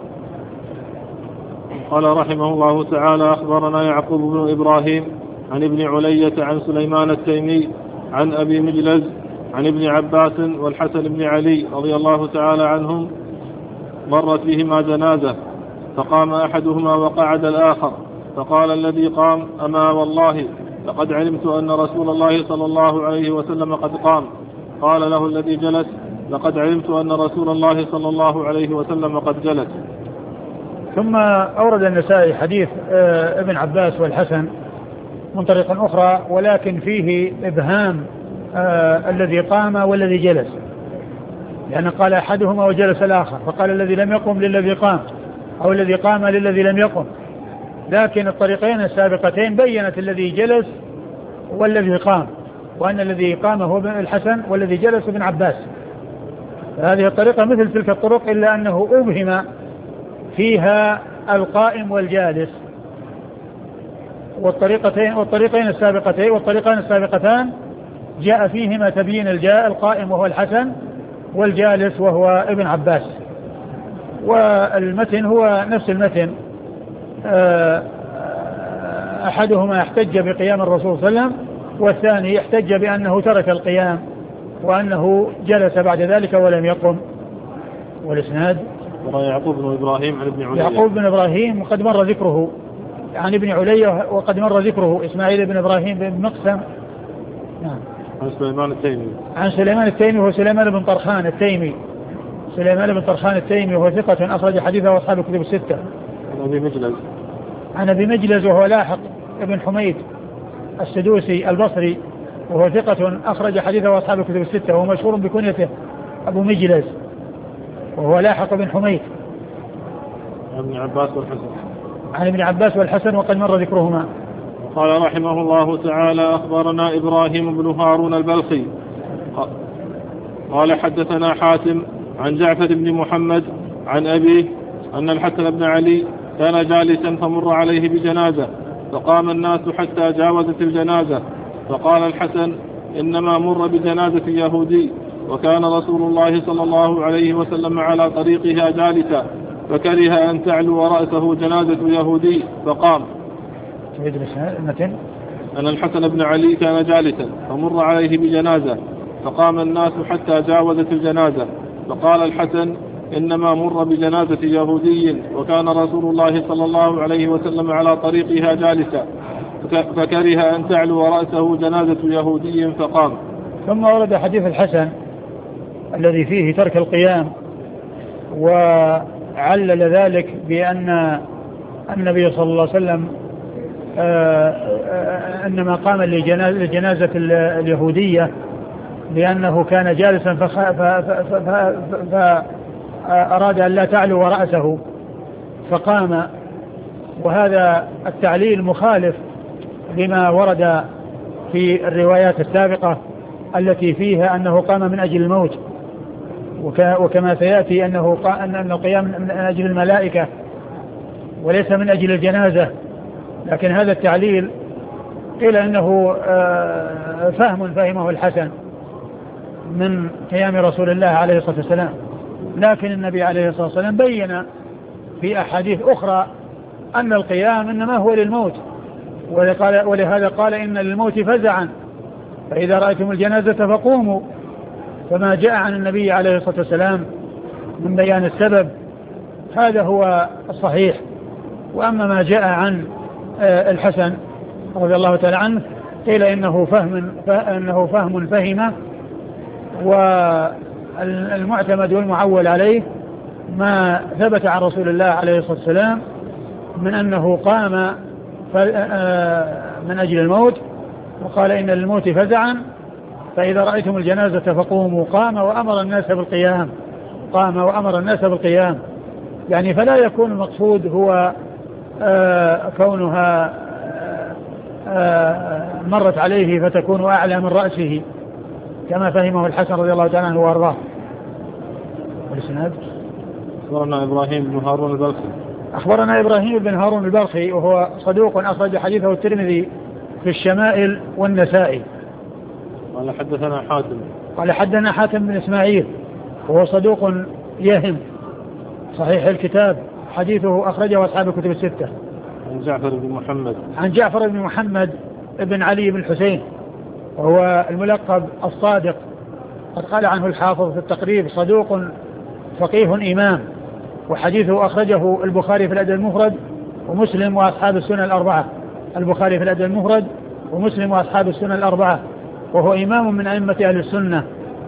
قال رحمه الله تعالى أخبرنا يعقوب بن إبراهيم عن ابن علية عن سليمان التيمي عن أبي مجلز عن ابن عباس والحسن بن علي رضي الله تعالى عنهم مرت بهما جنازة فقام أحدهما وقعد الآخر فقال الذي قام أما والله لقد علمت أن رسول الله صلى الله عليه وسلم قد قام. قال له الذي جلس لقد علمت أن رسول الله صلى الله عليه وسلم قد جلس. ثم أورد النسائي حديث ابن عباس والحسن من طريق أخرى ولكن فيه إبهام آه الذي قام والذي جلس، لأن قال أحدهما وجلس الآخر، فقال الذي لم يقم للذي قام أو الذي قام للذي لم يقم، لكن الطريقين السابقتين بيّنت الذي جلس والذي قام، وأن الذي قام هو الحسن والذي جلس ابن عباس. هذه الطريقة مثل تلك الطرق إلا أنه أبهم فيها القائم والجالس، والطريقتين والطريقين السابقتين والطريقان السابقتان جاء فيهما تبيين الجاء القائم وهو الحسن والجالس وهو ابن عباس. والمتن هو نفس المتن، أحدهما يحتج بقيام الرسول صلى الله عليه وسلم والثاني يحتج بأنه ترك القيام وأنه جلس بعد ذلك ولم يقم. والإسناد يعقوب بن إبراهيم عن ابن علية يعقوب بن إبراهيم وقد مر ذكره عن ابن علية وقد مر ذكره إسماعيل بن إبراهيم بن مقسم نعم. عن سليمان التيمي عن سليمان التيمي وهو سليمان بن طرخان التيمي سليمان بن طرخان التيمي وهو ثقة أخرج حديثه وأصحاب الكتب الستة. عن أبي مجلز عن أبي مجلز وهو لاحق ابن حميد السدوسي البصري وهو ثقة أخرج حديثه وأصحاب الكتب الستة، وهو مشهور بكنيته أبو مجلز وهو لاحق بن حميد. عن ابن عباس والحسن عن ابن عباس والحسن وقد مر ذكرهما. قال رحمه الله تعالى أخبرنا إبراهيم بن هارون البلخي قال حدثنا حاتم عن جعفر بن محمد عن أبيه أن الحسن بن علي كان جالسا فمر عليه بجنازة فقام الناس حتى جاوزت الجنازة، فقال الحسن: إنما مر بجنازة يهودي، وكان رسول الله صلى الله عليه وسلم على طريقها جالسا، فكره أن تعلو رأسه جنازة يهودي فقام. أن الحسن بن علي كان جالسا فمر عليه بجنازة، فقام الناس حتى جاوزت الجنازة، فقال الحسن: إنما مر بجنازة يهودي، وكان رسول الله صلى الله عليه وسلم على طريقها جالسا، فكره أن تعلو رأسه جنازة يهودي فقام. ثم ورد حديث الحسن الذي فيه ترك القيام، وعلل ذلك بأن النبي صلى الله عليه وسلم إنما قام لجنازة اليهودية لأنه كان جالسا فأراد أن لا تعلو رأسه فقام. وهذا التعليل مخالف لما ورد في الروايات السابقة التي فيها أنه قام من أجل الموت، وكما سيأتي أنه أن القيام من أجل الملائكة وليس من أجل الجنازة. لكن هذا التعليل قيل أنه فهم فهمه الحسن من قيام رسول الله عليه الصلاة والسلام، لكن النبي عليه الصلاة والسلام بين في أحاديث أخرى أن القيام إنما هو للموت، ولهذا قال: إن للموت فزعا فإذا رأيتم الجنازة فقوموا. فما جاء عن النبي عليه الصلاة والسلام من بيان السبب هذا هو الصحيح. وأما ما جاء عن الحسن رضي الله تعالى عنه قيل إنه فهم فإنه فهم فهم والمعتمد والمعول عليه ما ثبت عن رسول الله عليه الصلاة والسلام من أنه قام من أجل الموت، وقال: إن للموت فزعا فإذا رأيتم الجنازة فقوموا. قام وأمر الناس بالقيام قام وأمر الناس بالقيام يعني فلا يكون المقصود هو آه كونها آه مرت عليه فتكون أعلى من رأسه كما فهمه الحسن رضي الله تعالى عنه وارضاه. والسناد أخبرنا إبراهيم بن هارون البلخي أخبرنا إبراهيم بن هارون البلخي وهو صدوق أخرج حديثه الترمذي في الشمائل والنسائي. قال حدثنا حاتم قال حدثنا حاتم بن إسماعيل وهو صدوق يهم صحيح الكتاب، حديثه أخرجه أصحاب الكتب الستة. عن جعفر بن محمد عن جعفر بن محمد بن علي بن الحسين وهو الملقب الصادق، قد قال عنه الحافظ في التقريب: صدوق فقيه إمام، وحديثه أخرجه البخاري في الأدب المفرد ومسلم وأصحاب السنن الأربعة. البخاري في الأدب المفرد ومسلم وأصحاب السنن الأربعة، وهو إمام من أئمة أهل السنة.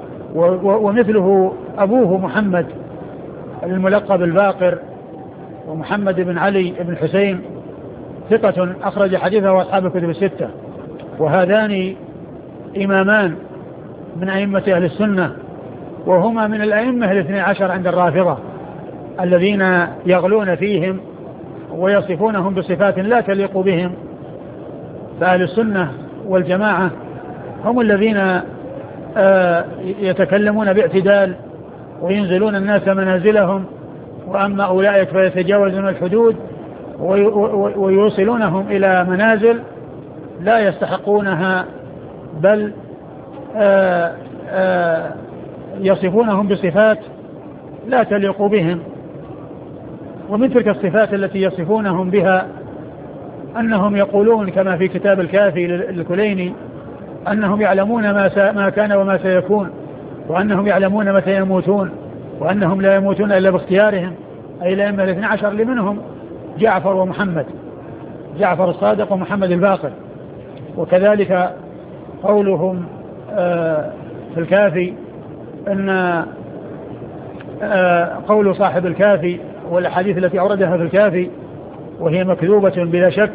ومثله أبوه محمد الملقب الباقر ومحمد بن علي بن حسين ثقة أخرج حديثه وأصحاب الكتب الستة. وهذان إمامان من أئمة أهل السنة، وهما من الأئمة الاثني عشر عند الرافضة الذين يغلون فيهم ويصفونهم بصفات لا تليق بهم. فأهل السنة والجماعة هم الذين يتكلمون باعتدال وينزلون الناس منازلهم، وأما أولئك فيتجاوزون الحدود ويوصلونهم إلى منازل لا يستحقونها، بل آآ آآ يصفونهم بصفات لا تليق بهم. ومن تلك الصفات التي يصفونهم بها أنهم يقولون كما في كتاب الكافي للكليني أنهم يعلمون ما, ما كان وما سيكون، وأنهم يعلمون متى يموتون، وأنهم لا يموتون إلا باختيارهم، أي الأئمة الاثني عشر لمنهم جعفر ومحمد، جعفر الصادق ومحمد الباقر. وكذلك قولهم آه في الكافي أن آه قول صاحب الكافي والأحاديث التي أوردها في الكافي وهي مكذوبة بلا شك،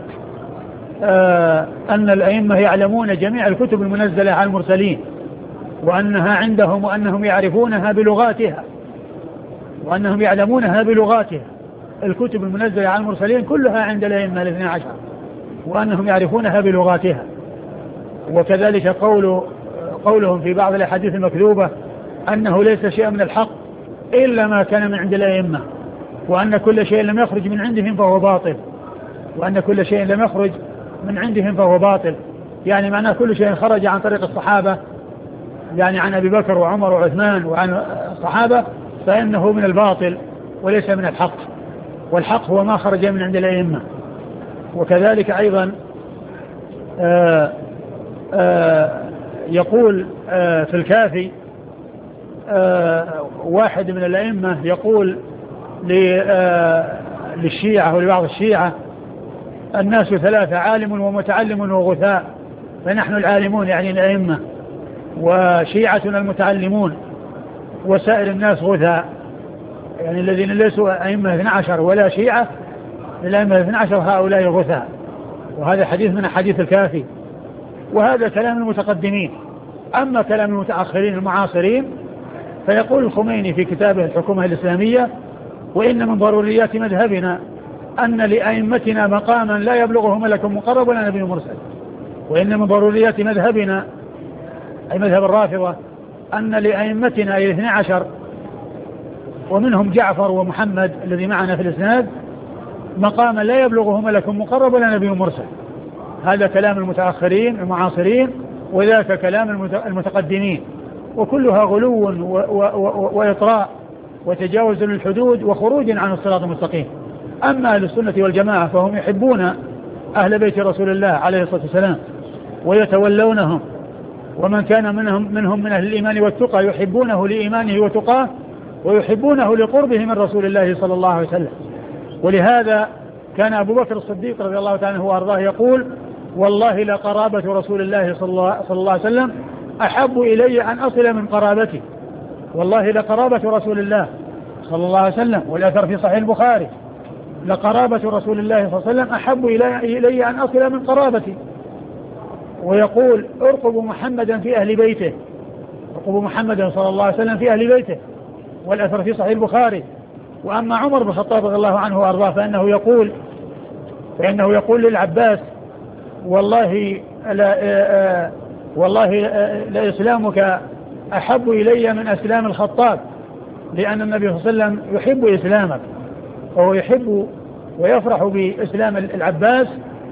آه أن الأئمة يعلمون جميع الكتب المنزلة على المرسلين وأنها عندهم وأنهم يعرفونها بلغاتها وأنهم يعلمونها بلغاتها. الكتب المنزلة على المرسلين كلها عند الأئمة الاثني عشر وأنهم يعرفونها بلغاتها. وكذلك قول قولهم في بعض الأحاديث المكذوبة أنه ليس شيء من الحق إلا ما كان من عند الأئمة، وأن كل شيء لم يخرج من عندهم فهو باطل، وأن كل شيء لم يخرج من عندهم فهو باطل، يعني معناه كل شيء خرج عن طريق الصحابة، يعني عن أبي بكر وعمر وعثمان وعن الصحابة، فإنه من الباطل وليس من الحق، والحق هو ما خرج من عند الأئمة. وكذلك أيضا آآ آآ يقول آآ في الكافي واحد من الأئمة يقول للشيعة ولبعض الشيعة: الناس ثلاثة، عالم ومتعلم وغثاء، فنحن العالمون يعني الأئمة، وشيعتنا المتعلمون، وسائر الناس غثاء، يعني الذين ليسوا أئمة اثنى عشر ولا شيعة، الأئمة اثنى عشر هؤلاء غثاء. وهذا حديث من حديث الكافي، وهذا كلام المتقدمين. أما كلام المتأخرين المعاصرين فيقول الخميني في كتابه الحكومة الإسلامية: وإن من ضروريات مذهبنا أن لأئمتنا مقاما لا يبلغه ملك مقرب ولا نبي مرسل. وإن من ضروريات مذهبنا، أي مذهب الرافضة، أن لأئمتنا الاثنى عشر ومنهم جعفر ومحمد الذي معنا في الإسناد مقاما لا يبلغه ملك مقرب ولا نبي مرسل. هذا كلام المتأخرين المعاصرين، وذاك كلام المتقدمين، وكلها غلو وإطراء وتجاوز للحدود وخروج عن الصراط المستقيم. أما أهل السنة والجماعة فهم يحبون أهل بيت رسول الله عليه الصلاة والسلام ويتولونهم، ومن كان منهم منهم من أهل الإيمان والتقى يحبونه لإيمانه وتقاه، ويحبونه لقربه من رسول الله صلى الله عليه وسلم. ولهذا كان أبو بكر الصديق رضي الله تعالى عنه وأرضاه يقول: والله لقرابة رسول الله صلى الله عليه وسلم أحب إلي أن أصل من قرابتي. والله لقرابة رسول الله صلى الله عليه وسلم، والأثر في صحيح البخاري: لقرابة رسول الله صلى الله عليه وسلم أحب إلي أن أصل من قرابتي. ويقول: ارقبوا محمدا في أهل بيته، ارقبوا محمدا صلى الله عليه وسلم في أهل بيته، والأثر في صحيح البخاري. وأما عمر بن الخطاب رضي الله عنه وأرضاه فإنه يقول فإنه يقول للعباس: والله لا والله لإسلامك أحب إلي من أسلام الخطاب، لأن النبي صلى الله عليه وسلم يحب إسلامك، وهو يحب ويفرح بإسلام العباس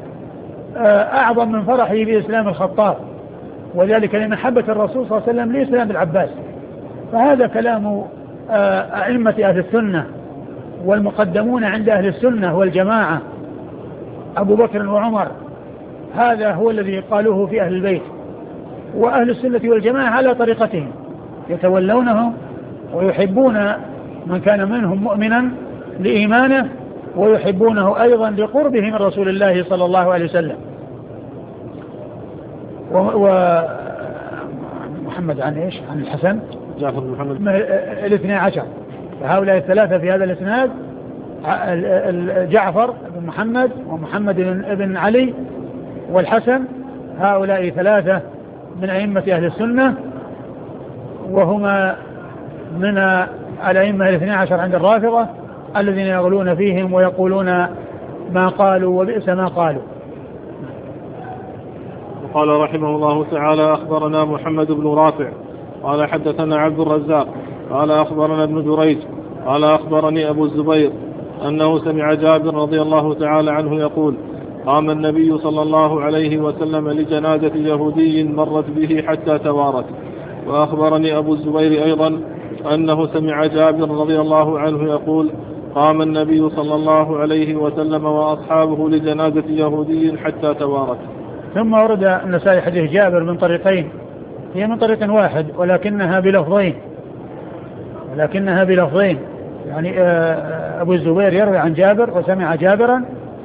أعظم من فرحه بإسلام الخطاب، وذلك لمحبة الرسول صلى الله عليه وسلم لإسلام العباس. فهذا كلام أئمة أهل السنة والمقدمون عند أهل السنة والجماعة أبو بكر وعمر، هذا هو الذي قالوه في أهل البيت. وأهل السنة والجماعة على طريقتهم يتولونهم ويحبون من كان منهم مؤمنا لإيمانه، ويحبونه أيضا لقربه من رسول الله صلى الله عليه وسلم. ومحمد عن إيش؟ عن الحسن جعفر بن محمد الاثنى عشر، فهؤلاء الثلاثة في هذا الإسناد: جعفر بن محمد ومحمد بن علي والحسن، هؤلاء ثلاثة من أئمة أهل السنة، وهما من الأئمة الاثنى عشر عند الرافضة الذين يغلون فيهم ويقولون ما قالوا وبئس ما قالوا. وقال رحمه الله تعالى: أخبرنا محمد بن رافع قال حدثنا عبد الرزاق قال أخبرنا ابن جريج قال أخبرني أبو الزبير أنه سمع جابر رضي الله تعالى عنه يقول: قام النبي صلى الله عليه وسلم لجنازة يهودي مرت به حتى توارت. وأخبرني أبو الزبير أيضا أنه سمع جابر رضي الله عنه يقول: قام النبي صلى الله عليه وسلم وأصحابه لجنازة يهودي حتى توارت. ثم ورد النسائي حديث جابر من طريقين، هي من طريق واحد ولكنها بلفظين ولكنها بلفظين يعني أبو الزبير يروي عن جابر وسمع جابرا،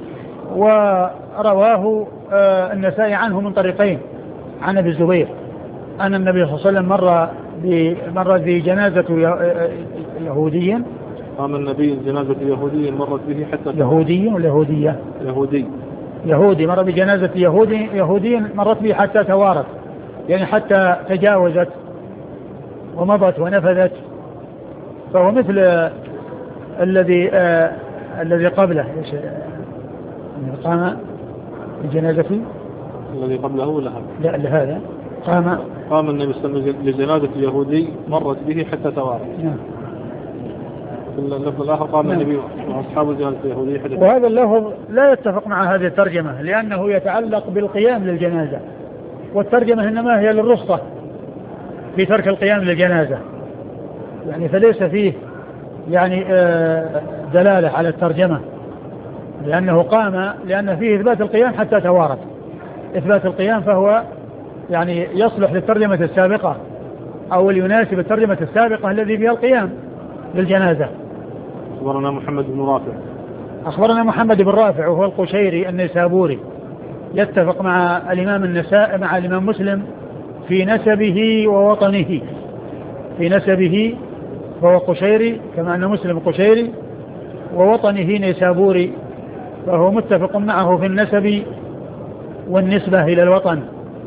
ورواه النسائي عنه من طريقين عن أبي الزبير أن النبي صلى الله عليه وسلم مر مر بجنازة يهودي. قام النبي جنازة يهودي مرت به حتى يهودي ولا يهودية؟ يهودي يهودي مر بجنازة يهودي يهودي مرت به حتى توارت، يعني حتى تجاوزت ومضت ونفذت، فهو مثل الذي آه الذي قبله. ايش قام بجنازة الذي قبله ولا هذا؟ لا لهذا قام قام النبي صلى الله عليه وسلم لجنازة يهودي مرت به حتى توارت. نعم. اللفظ الآخر قام النبي وأصحاب جنازة يهودي. وهذا اللفظ لا يتفق مع هذه الترجمة لأنه يتعلق بالقيام للجنازة، والترجمة إنما هي للرخصة في ترك القيام للجنازة، يعني فليس فيه يعني دلالة على الترجمة، لأنه قام لأن فيه إثبات القيام حتى توارد إثبات القيام، فهو يعني يصلح للترجمة السابقة أو يناسب الترجمة السابقة الذي فيها القيام للجنازة. أخبرنا محمد بن رافع أخبرنا محمد بن رافع وهو القشيري النيسابوري، يتفق مع الإمام النساء مع الإمام مسلم في نسبه ووطنه، في نسبه فهو قشيري كما أن مسلم قشيري، ووطنه نيسابوري، فهو متفق معه في النسب والنسبة إلى الوطن،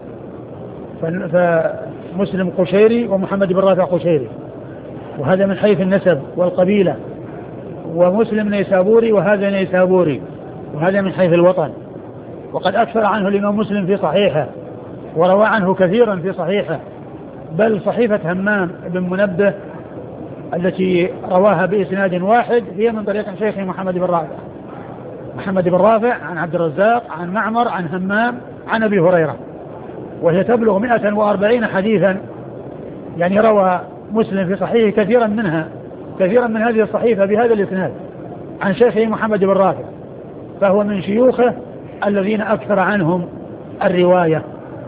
فمسلم قشيري ومحمد بن رافع قشيري، وهذا من حيث النسب والقبيلة، ومسلم نيسابوري وهذا نيسابوري، وهذا من حيث الوطن. وقد أكثر عنه الإمام مسلم في صحيحه وروى عنه كثيرا في صحيحه، بل صحيفة همام بن منبه التي رواها بإسناد واحد هي من طريق شيخه محمد بن رافع محمد بن رافع عن عبد الرزاق عن معمر عن همام عن أبي هريرة، وهي تبلغ مئة وأربعين حديثا، يعني روى مسلم في صحيحه كثيرا منها كثيرا من هذه الصحيفة بهذا الإسناد عن شيخه محمد بن رافع، فهو من شيوخه الذين أكثر عنهم الرواية.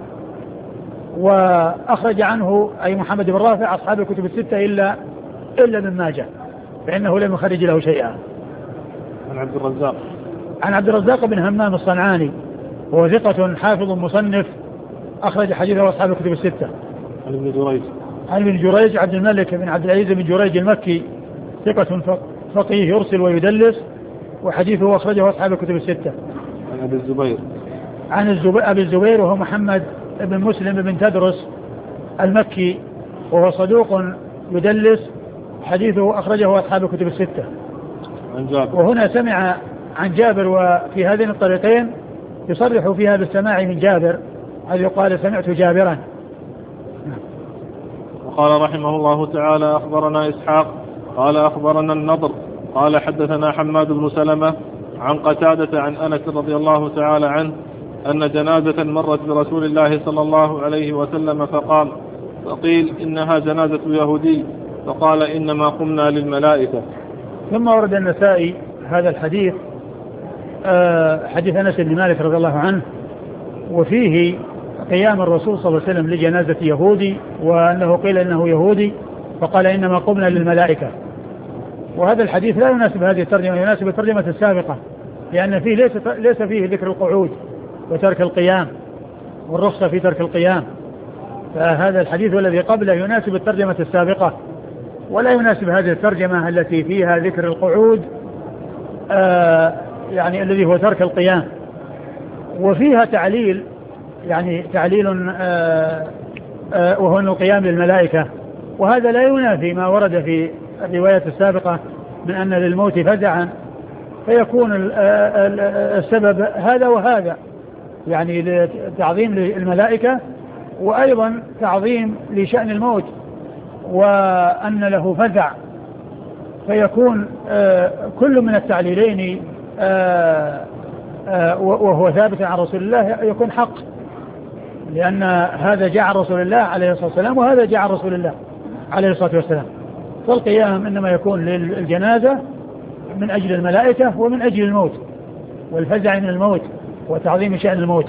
وأخرج عنه أي محمد بن رافع أصحاب الكتب الستة إلا إلا ابن ماجه، فإنه لم يخرج له شيئا. عن عبد الرزاق عن عبد الرزاق بن همام الصنعاني وهو ثقة حافظ مصنف، أخرج حديثه أصحاب الكتب الستة. عن ابن جريج عن ابن جريج عبد الملك بن عبد العزيز بن جريج المكي، ثقة فقيه يرسل ويدلس، وحديثه أخرجه أصحاب الكتب الستة. عن أبي الزبير عن الزبير أبي الزبير وهو محمد بن مسلم بن تدرس المكي، وهو صدوق يدلس، حديثه أخرجه أصحاب الكتب الستة. عن جابر وهنا سمع عن جابر، وفي هذين الطريقين يصرح فيها بالسماع من جابر، هذا يقال سمعت جابرا. وقال رحمه الله تعالى أخبرنا إسحاق قال أخبرنا النضر قال حدثنا حماد بن سلمة عن قتادة عن أنس رضي الله تعالى عنه أن جنازة مرت برسول الله صلى الله عليه وسلم فقال فقيل إنها جنازة يهودي فقال إنما قمنا للملائكة. ثم ورد النسائي هذا الحديث أه حديث أنس بن مالك رضي الله عنه، وفيه قيام الرسول صلى الله عليه وسلم لجنازة يهودي، وأنه قيل إنه يهودي فقال إنما قمنا للملائكة. وهذا الحديث لا يناسب هذه الترجمة، يناسب الترجمة السابقة، لأن فيه ليس, ليس فيه ذكر القعود وترك القيام والرخصة في ترك القيام، فهذا الحديث الذي قبله يناسب الترجمة السابقة، ولا يناسب هذه الترجمة التي فيها ذكر القعود آه يعني الذي هو ترك القيام، وفيها تعليل يعني تعليل آه آه وهو القيام للملائكة، وهذا لا ينافي ما ورد في الرواية السابقة من أن للموت فزعا، فيكون السبب هذا وهذا، يعني تعظيم للملائكة وأيضا تعظيم لشأن الموت، وأن له فزع، فيكون كل من التعليلين وهو ثابت عن رسول الله يكون حق، لأن هذا جاء عن رسول الله عليه الصلاة والسلام وهذا جاء عن رسول الله عليه الصلاة والسلام. فالقيام إنما يكون للجنازة من أجل الملائكة ومن أجل الموت والفزع من الموت وتعظيم شأن الموت.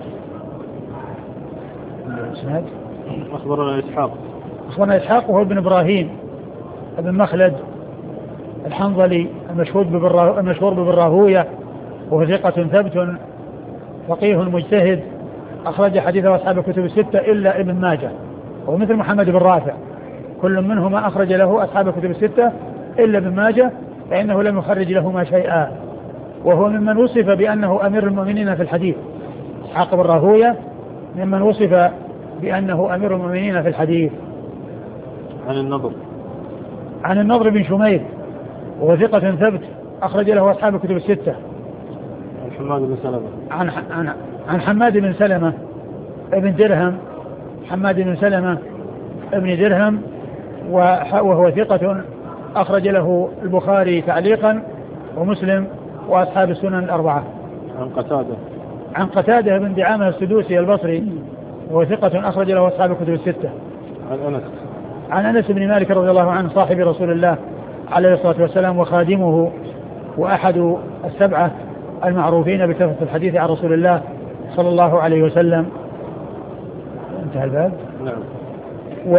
أخبرنا إسحاق أخبرنا إسحاق وهو ابن إبراهيم ابن مخلد الحنظلي المشهور بابن راهوية، وهو ثقة ثبت فقيه مجتهد، أخرج حديثه أصحاب الكتب الستة إلا ابن ماجه، وهو مثل محمد بن رافع كل منهما أخرج له أصحاب الكتب الستة إلا ابن ماجه، فإنه لم يخرج لهما شيئا، وهو ممن وصف بأنه أمير المؤمنين في الحديث. إسحاق بن راهوية ممن وصف بأنه أمير المؤمنين في الحديث. عن النضر عن النضر بن شميل وهو ثقة ثبت أخرج له أصحاب الكتب الستة. عن حماد بن سلمة عن, عن, عن حماد بن سلمة ابن درهم حماد بن سلمة ابن درهم وهو ثقة أخرج له البخاري تعليقا ومسلم وأصحاب السنن الأربعة. عن قتادة عن قتادة بن دعامة السدوسي البصري وهو ثقة أخرج له أصحاب الكتب الستة. عن أنس عن أنس بن مالك رضي الله عنه صاحب رسول الله عليه الصلاة والسلام وخادمه وأحد السبعة المعروفين بكثرة الحديث عن رسول الله صلى الله عليه وسلم. انتهى الباب. نعم. و...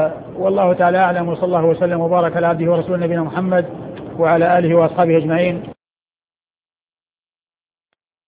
والله تعالى أعلم، وصلى الله وسلم وبارك على عبده ورسوله نبينا محمد وعلى آله وأصحابه أجمعين.